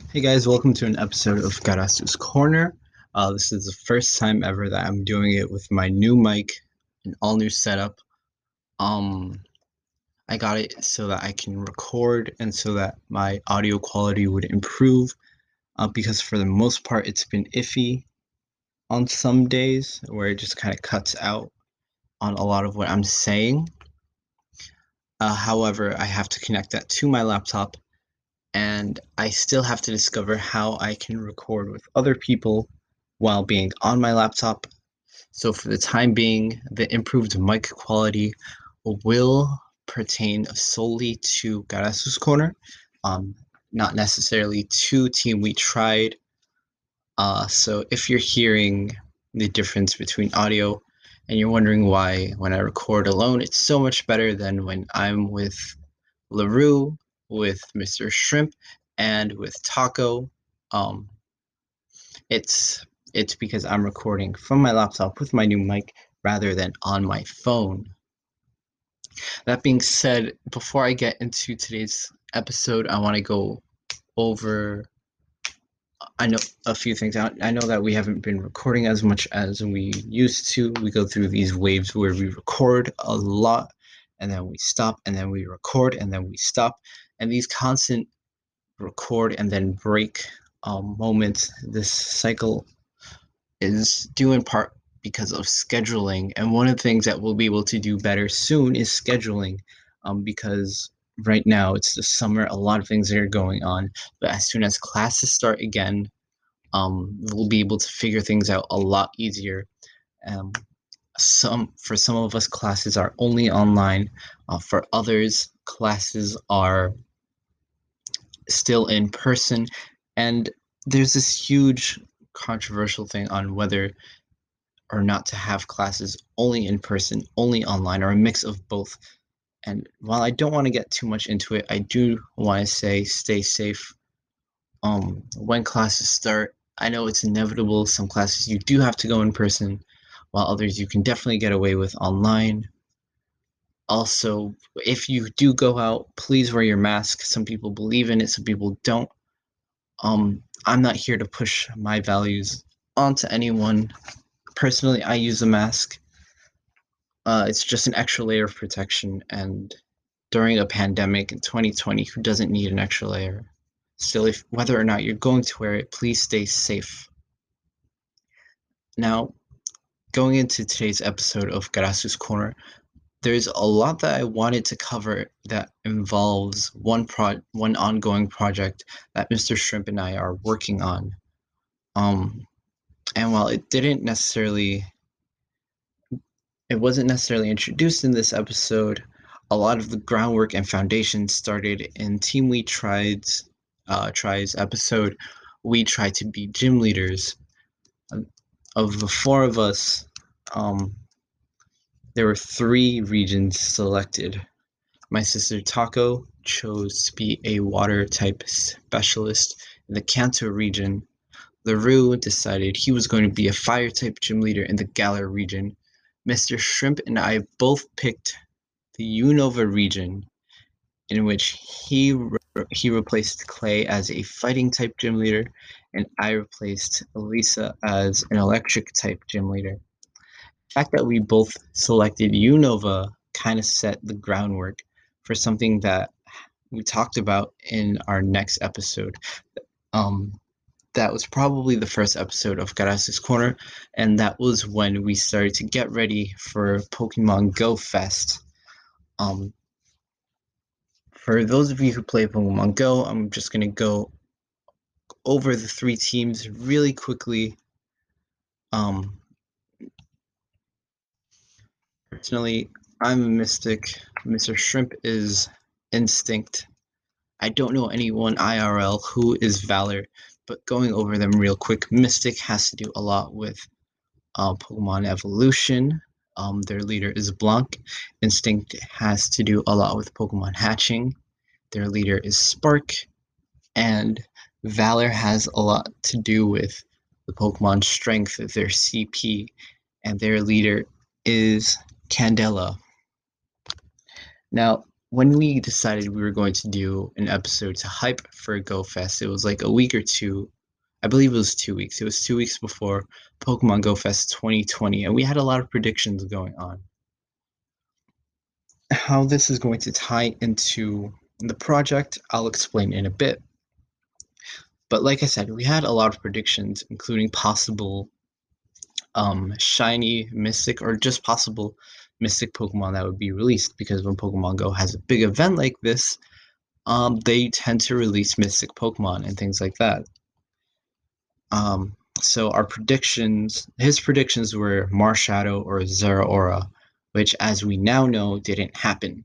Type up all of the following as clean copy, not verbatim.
Hey guys, welcome to an episode of Garasu's Corner. This is the first time ever that I'm doing it with my new mic, an all new setup. Um, I got it so that I can record and so that my audio quality would improve. Because for the most part, it's been iffy on some days where it just kind of cuts out on a lot of what I'm saying. However, I have to connect that to my laptop, and I still have to discover how I can record with other people while being on my laptop. So for the time being, the improved mic quality will pertain solely to Garasu's Corner, um, not necessarily to Team We Tried. So if you're hearing the difference between audio and you're wondering why when I record alone, it's so much better than when I'm with LaRue, with Mr. Shrimp, and with Taco. Um, it's it's because I'm recording from my laptop with my new mic rather than on my phone. That being said, before I get into today's episode, I want to go over I know a few things. I know that we haven't been recording as much as we used to. We go through these waves where we record a lot and then we stop and then we record and then we stop. And these constant record and then break moments, this cycle is due in part because of scheduling. And one of the things that we'll be able to do better soon is scheduling, because right now it's the summer, a lot of things are going on. But as soon as classes start again, we'll be able to figure things out a lot easier. Um, for some of us, classes are only online. For others, classes are still in person. And there's this huge controversial thing on whether or not to have classes only in person, only online, or a mix of both. And while I don't want to get too much into it, I do want to say stay safe. When classes start, I know it's inevitable. Some classes you do have to go in person, while others you can definitely get away with online. Also, if you do go out, please wear your mask. Some people believe in it, some people don't. I'm not here to push my values onto anyone. Personally, I use a mask. It's just an extra layer of protection, and during a pandemic in 2020, who doesn't need an extra layer? Still, if whether or not you're going to wear it, please stay safe. Now, going into today's episode of Garasu's Corner, there's a lot that I wanted to cover that involves one ongoing project that Mr. Shrimp and I are working on. Um, and while it wasn't necessarily introduced in this episode, a lot of the groundwork and foundation started in Team We Try's episode. We try to be gym leaders. Of the four of us, um, there were three regions selected. My sister Taco chose to be a water type specialist in the Kanto region. LaRue decided he was going to be a fire type gym leader in the Galar region. Mr. Shrimp and I both picked the Unova region, in which he replaced Clay as a fighting type gym leader, and I replaced Elisa as an electric type gym leader. The fact that we both selected Unova kind of set the groundwork for something that we talked about in our next episode. Um, that was probably the first episode of Garasu's Corner, and that was when we started to get ready for Pokemon Go Fest. Um, for those of you who play Pokemon Go, I'm just going to go over the three teams really quickly. Um, Personally, I'm a Mystic. Mr. Shrimp is Instinct. I don't know anyone IRL who is Valor, but going over them real quick, Mystic has to do a lot with Pokemon evolution. Their leader is Blanc. Instinct has to do a lot with Pokemon hatching. Their leader is Spark. And Valor has a lot to do with the Pokemon strength of their CP. And their leader is Candela. Now, when we decided we were going to do an episode to hype for GoFest, it was like a week or two. I believe it was 2 weeks. It was 2 weeks before Pokemon Go Fest 2020, and we had a lot of predictions going on. How this is going to tie into the project, I'll explain in a bit. But like I said, we had a lot of predictions, including possible shiny Mystic or just possible Mystic Pokemon that would be released. Because when Pokemon Go has a big event like this, they tend to release Mystic Pokemon and things like that. So our predictions, his predictions were Marshadow or Zeraora, which, as we now know, didn't happen.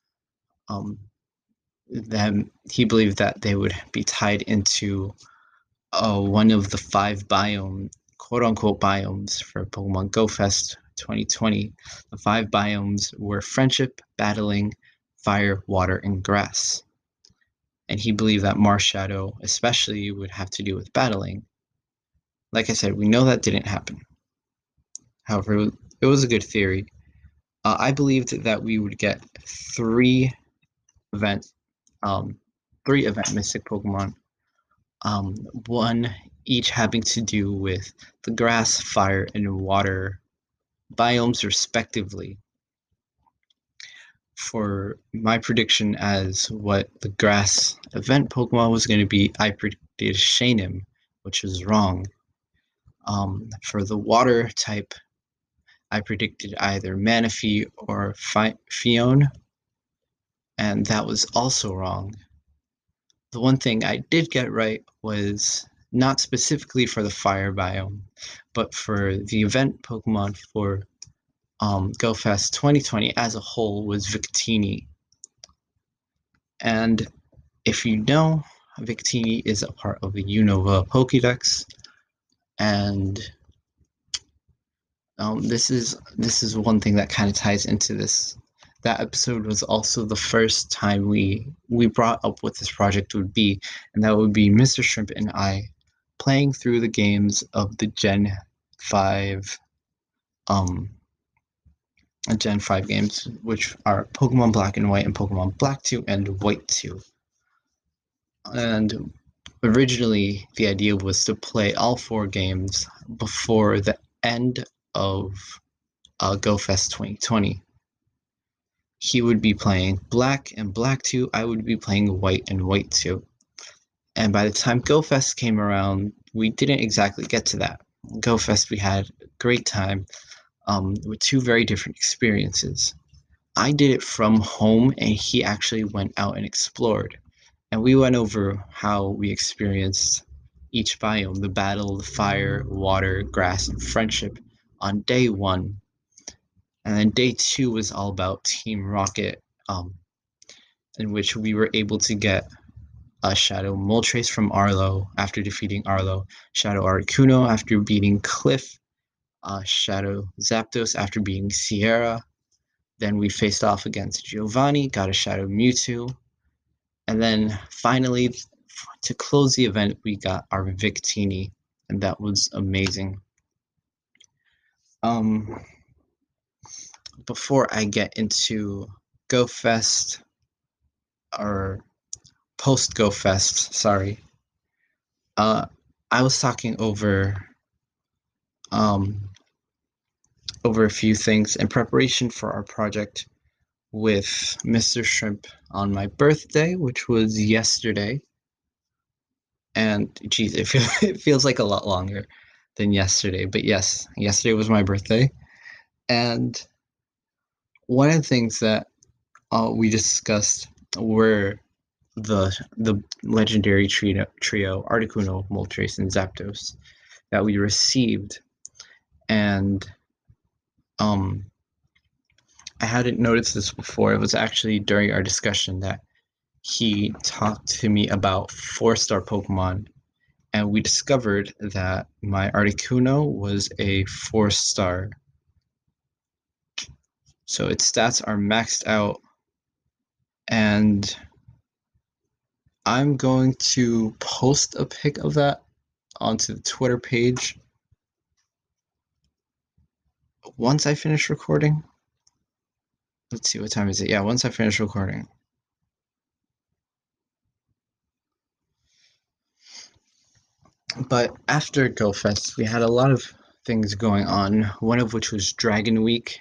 Then he believed that they would be tied into one of the 5 quote unquote biomes for Pokemon Go Fest 2020. The 5 biomes were friendship, battling, fire, water, and grass. And he believed that Marshadow especially would have to do with battling. Like I said, we know that didn't happen. However, it was a good theory. I believed that we would get 3 event, um, 3 event Mystic Pokemon. One each having to do with the grass, fire, and water biomes, respectively. For my prediction as what the grass event Pokemon was going to be, I predicted Shaynem, which was wrong. For the water type, I predicted either Manaphy or Phione, and that was also wrong. The one thing I did get right was not specifically for the fire biome, but for the event Pokemon for GoFest 2020 as a whole was Victini. And if you know, Victini is a part of the Unova Pokédex, and this is one thing that kind of ties into this. That episode was also the first time we brought up what this project would be, and that would be Mr. Shrimp and I playing through the games of the Gen 5 Gen 5 games, which are Pokemon Black and White and Pokemon Black 2 and White 2. And originally, the idea was to play all 4 games before the end of GoFest 2020. He would be playing Black and Black 2, I would be playing White and White 2. And by the time GoFest came around, we didn't exactly get to that. GoFest, we had a great time with 2 very different experiences. I did it from home, and he actually went out and explored. And we went over how we experienced each biome, the battle, the fire, water, grass, and friendship on day 1. And then day 2 was all about Team Rocket, in which we were able to get a Shadow Moltres from Arlo after defeating Arlo, Shadow Articuno after beating Cliff, Shadow Zapdos after beating Sierra. Then we faced off against Giovanni, got a Shadow Mewtwo. And then finally, to close the event, we got our Victini, and that was amazing. Before I get into GoFest, or post GoFest, sorry, I was talking over a few things in preparation for our project with Mr. Shrimp on my birthday, which was yesterday. And geez, it feels like a lot longer than yesterday. But yes, yesterday was my birthday. And one of the things that we discussed were the legendary trio Articuno, Moltres, and Zapdos that we received. And I hadn't noticed this before. It was actually during our discussion that he talked to me about 4-star Pokemon, and we discovered that my Articuno was a 4-star. So its stats are maxed out, and I'm going to post a pic of that onto the Twitter page once I finish recording. let's see, what time is it? Yeah, once I finish recording. But after GoFest, we had a lot of things going on, one of which was Dragon Week.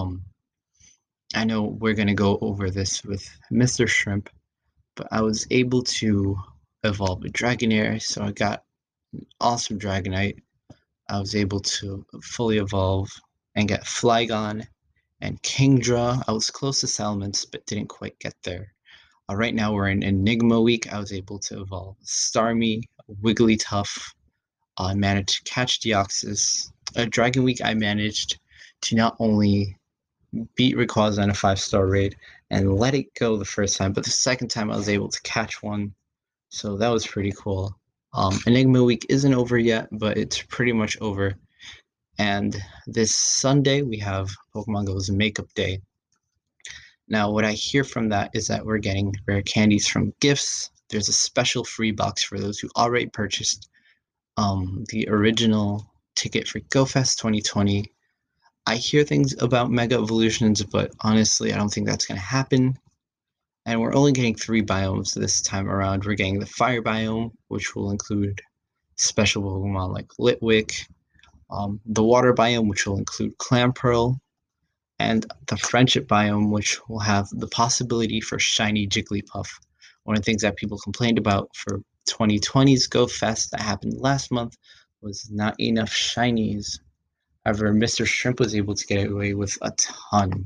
I know we're going to go over this with Mr. Shrimp, but I was able to evolve a Dragonair, so I got an awesome Dragonite. I was able to fully evolve and get Flygon and Kingdra. I was close to Salamence, but didn't quite get there. Right now we're in Enigma Week. I was able to evolve Starmie, Wigglytuff. I managed to catch Deoxys. Dragon Week, I managed to not only beat Rayquaza in a 5-star raid and let it go the first time, but the second time I was able to catch one. So that was pretty cool. Enigma Week isn't over yet, but it's pretty much over. And this Sunday, we have Pokemon Go's Makeup Day. Now, what I hear from that is that we're getting rare candies from gifts. There's a special free box for those who already purchased the original ticket for GoFest 2020. I hear things about Mega Evolutions, but honestly, I don't think that's going to happen. And we're only getting 3 biomes this time around. We're getting the Fire biome, which will include special Pokemon like Litwick, the Water biome, which will include Clamperl, and the Friendship biome, which will have the possibility for shiny Jigglypuff. One of the things that people complained about for 2020's Go Fest that happened last month was not enough shinies. However, Mr. Shrimp was able to get away with a ton.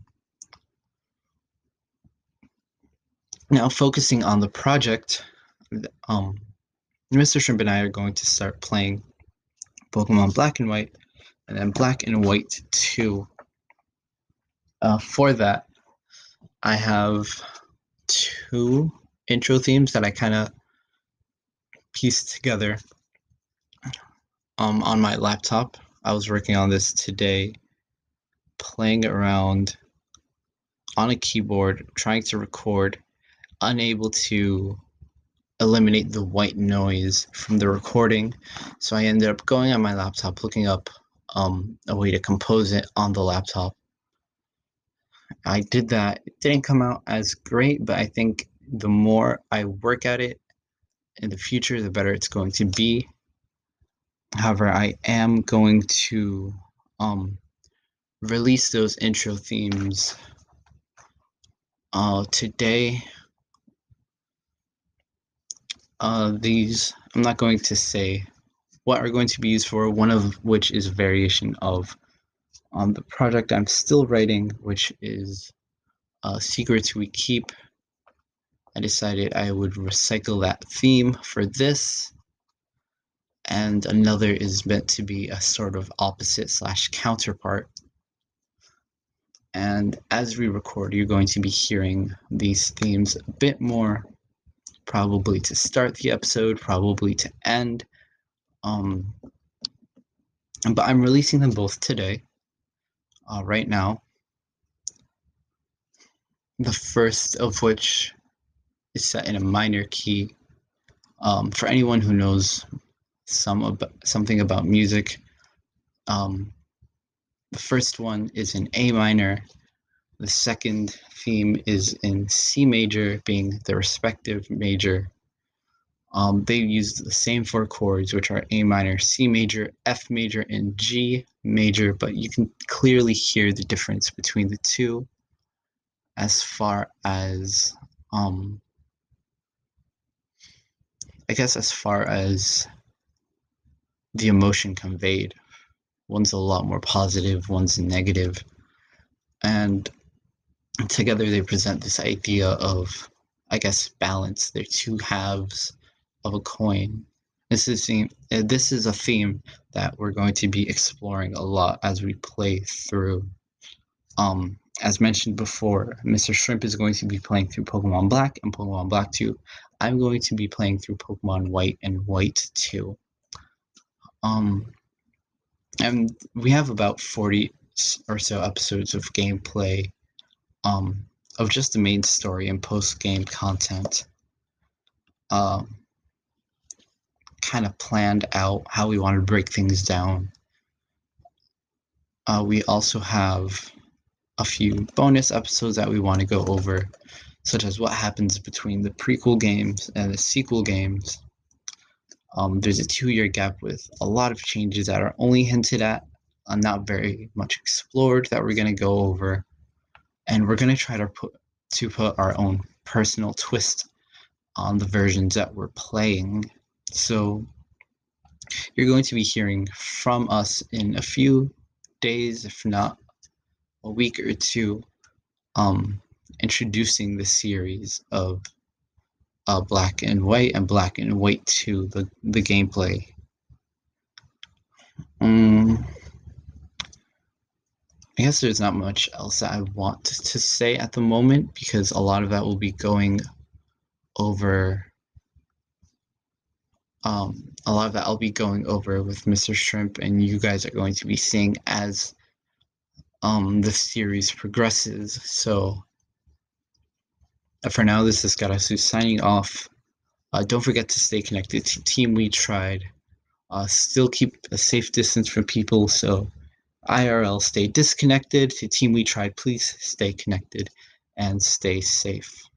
Now, focusing on the project, Mr. Shrimp and I are going to start playing Pokemon Black and White, and then Black and White 2. For that, I have 2 intro themes that I kind of pieced together on my laptop. I was working on this today, playing around on a keyboard, trying to record, unable to eliminate the white noise from the recording. So I ended up going on my laptop, looking up a way to compose it on the laptop. I did that. It didn't come out as great, but I think the more I work at it in the future, the better it's going to be. However, I am going to release those intro themes today. These, I'm not going to say what are going to be used for, one of which is a variation of the project I'm still writing, which is Secrets We Keep. I decided I would recycle that theme for this, and another is meant to be a sort of opposite / counterpart. And as we record, you're going to be hearing these themes a bit more, probably to start the episode, probably to end. But I'm releasing them both today, right now. The first of which is set in a minor key. For anyone who knows something about music, the first one is in A minor. The second theme is in C major, being the respective major. They use the same 4 chords, which are A minor, C major, F major, and G major, but you can clearly hear the difference between the two as far as, I guess as far as the emotion conveyed. One's a lot more positive, one's negative, and together they present this idea of, I guess, balance. They're 2 halves of a coin. This is a theme that we're going to be exploring a lot as we play through. As mentioned before, Mr. Shrimp is going to be playing through Pokemon Black and Pokemon Black 2. I'm going to be playing through Pokemon White and White 2. And we have about 40 or so episodes of gameplay, of just the main story and post-game content. Kind of planned out how we want to break things down. We also have a few bonus episodes that we want to go over, such as what happens between the prequel games and the sequel games. There's a 2-year gap with a lot of changes that are only hinted at, not very much explored, that we're going to go over, and we're going to try to put our own personal twist on the versions that we're playing. So you're going to be hearing from us in a few days, if not a week or two, introducing the series of Black and White and Black and White 2, the gameplay. I guess there's not much else that I want to say at the moment, because a lot of that will be going over. A lot of that I'll be going over with Mr. Shrimp, and you guys are going to be seeing as the series progresses. So for now, this is Garasu signing off. Don't forget to stay connected to Team We Tried. Still keep a safe distance from people. So IRL, stay disconnected. To Team We Tried, please stay connected and stay safe.